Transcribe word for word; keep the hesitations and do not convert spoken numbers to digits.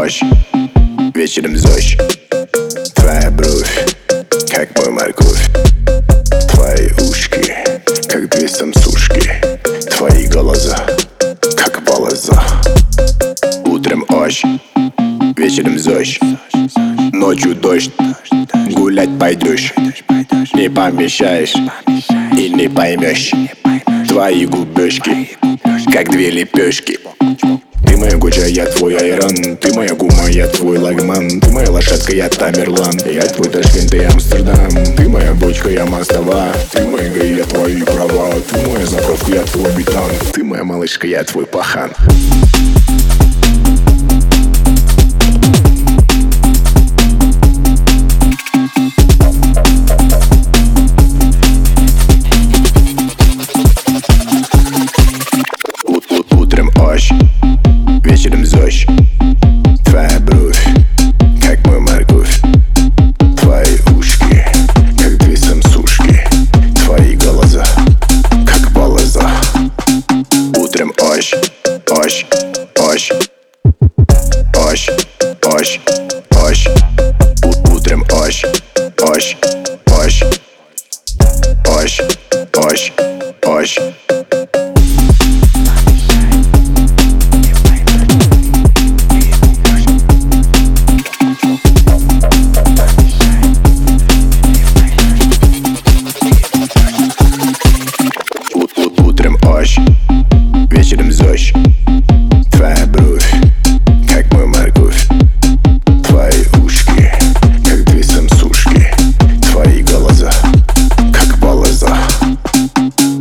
ощ, вечером зощ. Твоя бровь, как мой морковь. Твои ушки, как две самсушки. Твои глаза, как полоза. Утром ощ, вечером зощ. Ночью дождь, гулять пойдешь. Не помещаешь и не поймешь. Твои губежки, как две лепешки. Ты моя гуджа, я твой айран. Ты моя гума, я твой лагман. Ты моя лошадка, я Тамерлан. Я твой Ташкент и Амстердам. Ты моя бочка, я мостова. Ты моя гай, я твои права. Ты моя заправка, я твой бетон. Ты моя малышка, я твой пахан. Утром ощ, вечером зощ. Твоя бровь, как мой морковь. Твои ушки, как две самсушки. Твои глаза, как полоза. Утром ощ, ощ, ощ. Ощ, ощ, ощ. Утром ощ, ощ, ощ. Ощ, ощ, ощ. Утром ощ, вечером зощ.